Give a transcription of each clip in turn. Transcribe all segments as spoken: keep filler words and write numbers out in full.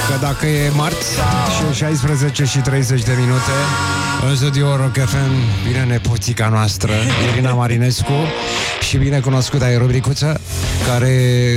că dacă e marți și șaisprezece și treizeci de minute, în studio Rock F M vine nepoțica noastră, Irina Marinescu, și bine cunoscută e rubricuță, care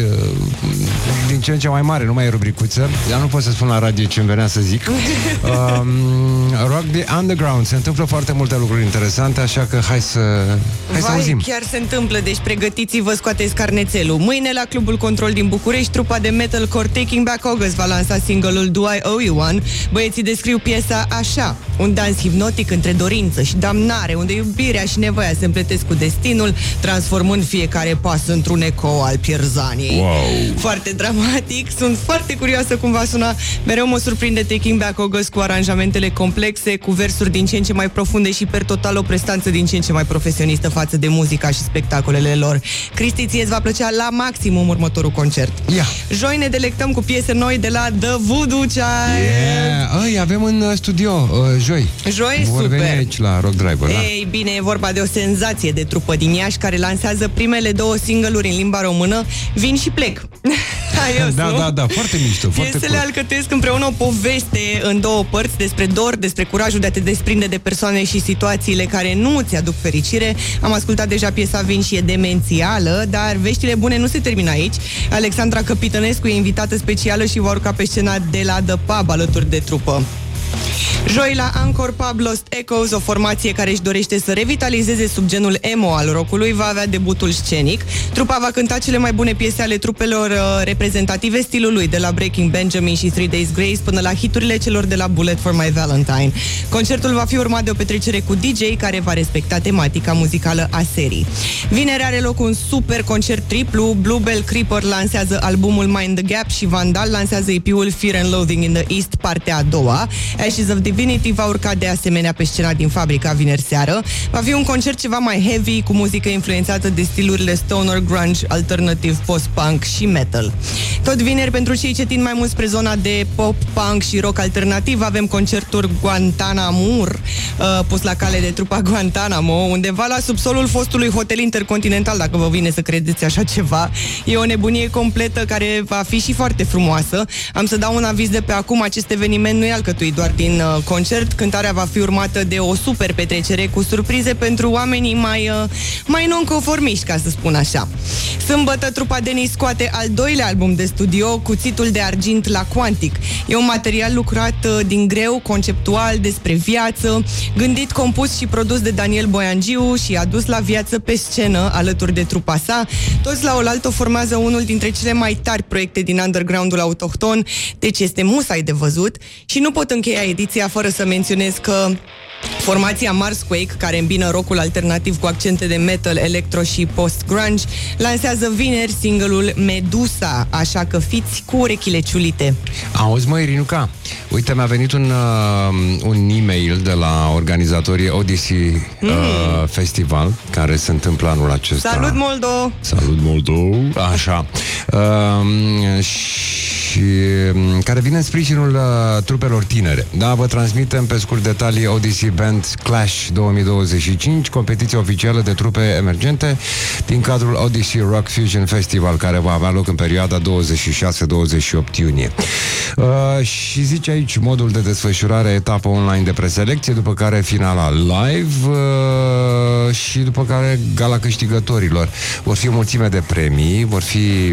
din ce în ce mai mare, nu mai e rubricuță, dar nu pot să spun la radio ce îmi venea să zic. um, Rock the Underground. Se întâmplă foarte multe lucruri interesante, așa că hai să, hai să Vai, auzim. chiar se întâmplă, deci pregătiți-vă, scoateți carnețelul. Mâine la Clubul Control din București, trupa de metalcore Taking Back August va lansa single-ul Do I Owe You One. Băieții descriu piesa așa: un dans hipnotic între dorință și damnare, unde iubirea și nevoia se împletesc cu destinul, transformând fiecare pas într-un ecou al pierzaniei. Wow. Foarte dramatic, sunt foarte curioasă cum va suna. Mereu mă surprinde Taking Back August cu aranjamentele complexe, cu versuri din ce în ce mai profunde și per total o prestanță din ce în ce mai profesionistă față de muzica și spectacolele lor. Cristi, ție îți va plăcea la maximum următorul concert. Yeah. Joi ne delectăm cu piese noi de la The Voodoo Child. Yeah. Îi avem în studio uh, joi. Joi, vor super. veni aici la Rock Driver. Ei da? Bine, e vorba de o senzație de trupă din Iași care lansează primele două single-uri în limba română, Vin și plec. Aios, da, nu? da, da, foarte mișto. Piesele alcătuiesc împreună o poveste în două părți despre dor, despre curajul de a te desprinde de persoane și situațiile care nu îți aduc fericire. Am ascultat deja piesa Vin și e demențială, dar veștile bune nu se termină aici. Alexandra Căpitănescu e invitată specială și va urca pe scena de la The Pub alături de trupă. Joi la Anchor Pub Lost Echoes, o formație care își dorește să revitalizeze subgenul emo al rockului, va avea debutul scenic. Trupa va cânta cele mai bune piese ale trupelor uh, reprezentative stilului, de la Breaking Benjamin și Three Days Grace până la hiturile celor de la Bullet for My Valentine. Concertul va fi urmat de o petrecere cu D J care va respecta tematica muzicală a serii. Vineri are loc un super concert triplu. Bluebell Creeper lansează albumul Mind the Gap și Vandal lansează E P-ul Fear and Loathing in the East, partea a doua. Ashes of Divinity va urca de asemenea pe scena din Fabrica vineri seară. Va fi un concert ceva mai heavy, cu muzică influențată de stilurile stoner, grunge, alternative, post-punk și metal. Tot vineri, pentru cei ce tind mai mult spre zona de pop, punk și rock alternativ, avem concertul Guantanamo, uh, pus la cale de trupa Guantanamo, undeva la subsolul fostului hotel Intercontinental, dacă vă vine să credeți așa ceva. E o nebunie completă care va fi și foarte frumoasă. Am să dau un aviz de pe acum, acest eveniment nu e alcătuit doar din uh, concert. Cântarea va fi urmată de o super petrecere cu surprize pentru oamenii mai, uh, mai nonconformiști, ca să spun așa. Sâmbătă, trupa Denis scoate al doilea album de studio, Cuțitul de argint la Quantic. E un material lucrat uh, din greu, conceptual, despre viață, gândit, compus și produs de Daniel Boiangiu și adus la viață pe scenă alături de trupa sa. Toți la oaltă formează unul dintre cele mai tari proiecte din underground-ul autohton, deci este musai de văzut. Și nu pot încheia ediția fără să menționez că formația Marsquake, care îmbină rockul alternativ cu accente de metal, electro și post-grunge, lansează vineri single-ul Medusa, așa că fiți cu urechile ciulite. Auzi, măi, Rinuca, uite, mi-a venit un, uh, un e-mail de la organizatorii Odyssey mm. uh, Festival, care se întâmplă anul acesta. Salut, Moldo! Salut, Moldo! Așa. Uh, și care vine în sprijinul uh, trupelor tinere. Da, vă transmitem pe scurt detalii Odyssey Band Clash două mii douăzeci și cinci, competiția oficială de trupe emergente din cadrul Odyssey Rock Fusion Festival, care va avea loc în perioada douăzeci și șase douăzeci și opt iunie. Uh, și zice aici modul de desfășurare, etapă online de preselecție, după care finala live uh, și după care gala câștigătorilor. Vor fi o mulțime de premii, vor fi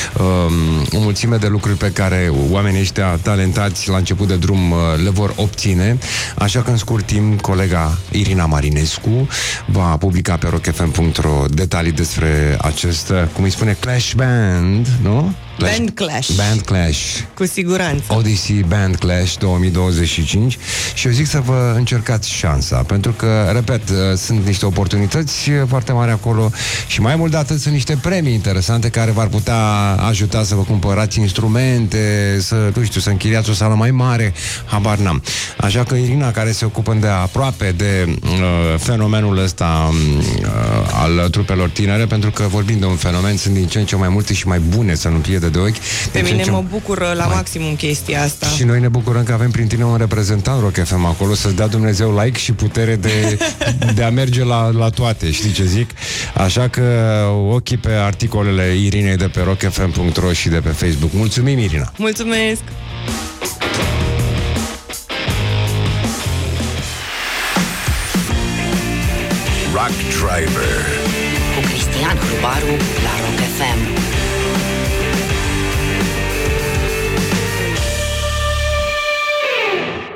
um, o mulțime de lucruri pe care oamenii ăștia talentați la început de drum uh, le vor obține, așa că în scurt timp colega Irina Marinescu va publica pe rock f m punct r o detalii despre acest, cum îi spune, Clash Band, nu? Clash. Band Clash. Band Clash. Cu siguranță. Odyssey Band Clash două mii douăzeci și cinci. Și eu zic să vă încercați șansa, pentru că, repet, sunt niște oportunități foarte mari acolo și mai mult de atât sunt niște premii interesante care v-ar putea ajuta să vă cumpărați instrumente, să, nu știu, să închiriați o sală mai mare, habar n-am. Așa că Irina, care se ocupă de aproape de uh, fenomenul ăsta uh, al trupelor tinere, pentru că vorbim de un fenomen, sunt din ce în ce mai multe și mai bune, să nu pierde de ochi. Pe mine ce... mă bucură la mai... maximum chestia asta. Și noi ne bucurăm că avem prin tine un reprezentant Rock F M acolo, să-ți dea Dumnezeu like și putere de, de a merge la, la toate, știi ce zic? Așa că ochii pe articolele Irinei de pe rock f m punct r o și de pe Facebook. Mulțumim, Irina! Mulțumesc! Truck Driver cu Cristian Hrubaru la Rock F M.